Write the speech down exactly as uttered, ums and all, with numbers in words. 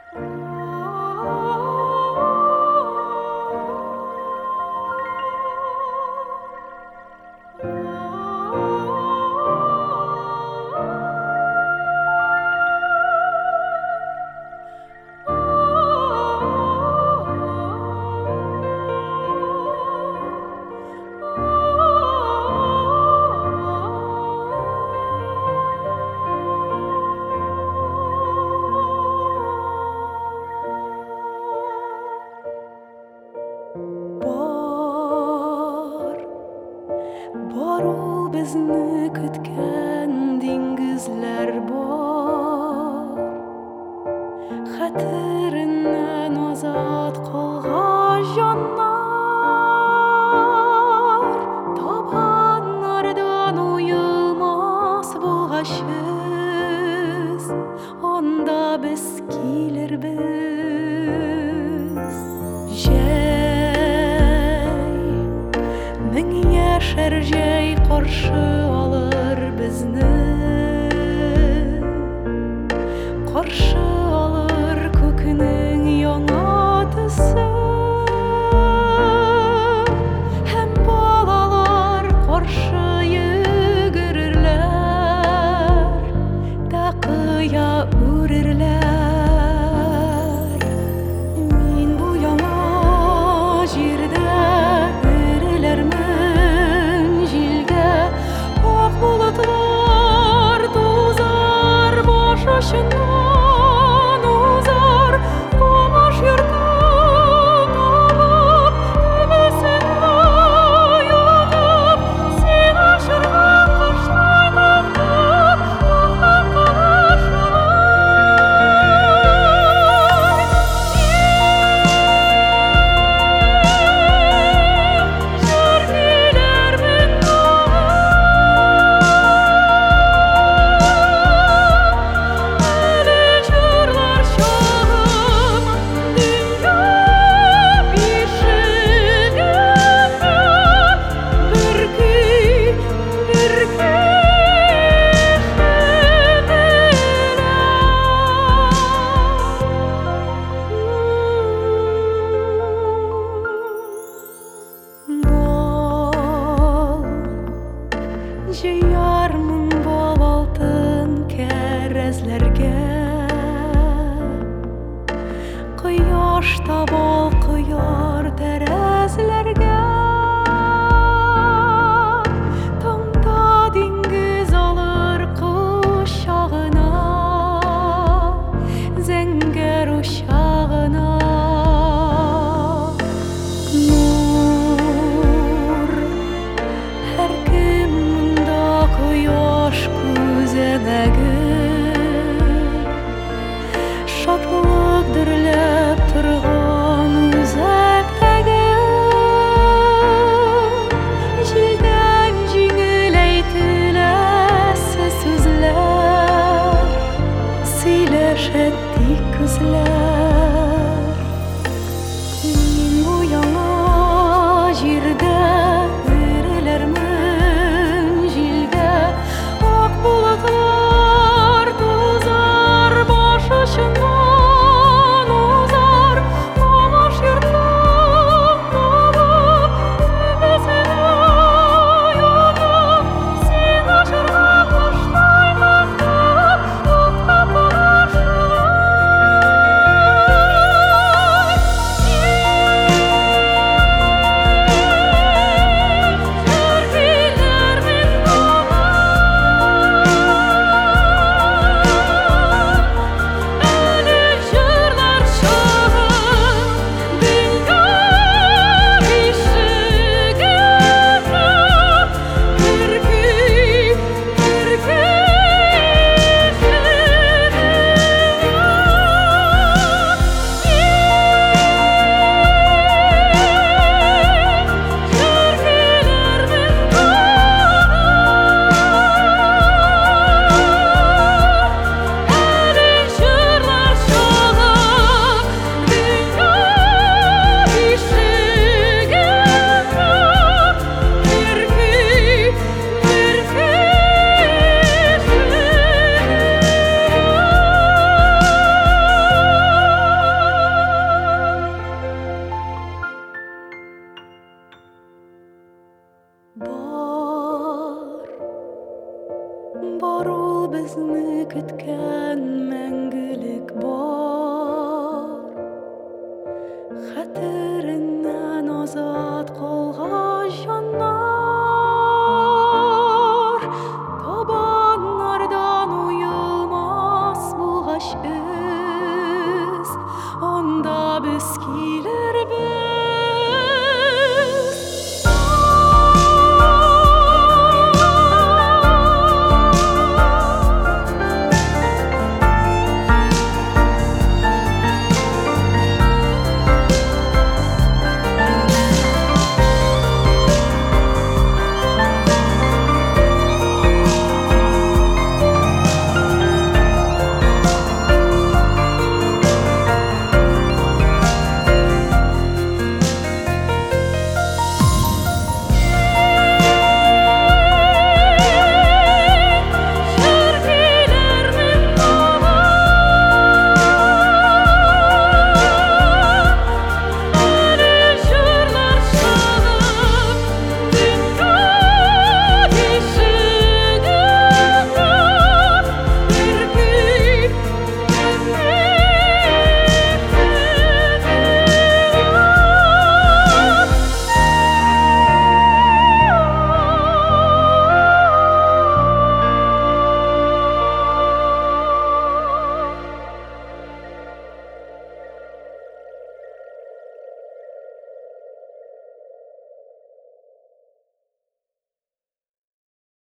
Бару безне көткән диңгезләр бар, хәтереннән азат калган җаннар, табаннардан уелмас булгачыз, анда без килербез. Мең яшәр җәй каршы алыр безне, каршы алыр күкнең яңа төсе, һәм балалар каршы йөгерерләр, тақыя үрерләр. Мин бу яңа җирдә bulutlar tuzar, boş başından uzar, kumaş yırtıp alıp tepesine yatıp, sen aşırgan kışlar taktım, taktım kalaşlar. Şarkılar ben җыярмын бал алтын кәрәзләргә, кояш та балкыяр тәрәзләргә. Таңда диңгез алыр кочагына, зәңгәр учагына. Кояш күзәнәге, шатлык дөрләп торган үзәктәге, җилдән җиңел әйтеләсе сүзләр, сөйләшә тик күзләр. Мин бу яңа җирдә bulutlar tuzar, boş başından uzar, kumaş yırtıp alıp tepesine yatıp, sen aşırgan kışlar taktım, taktım kalaşlar. bizni kütken мәңгілік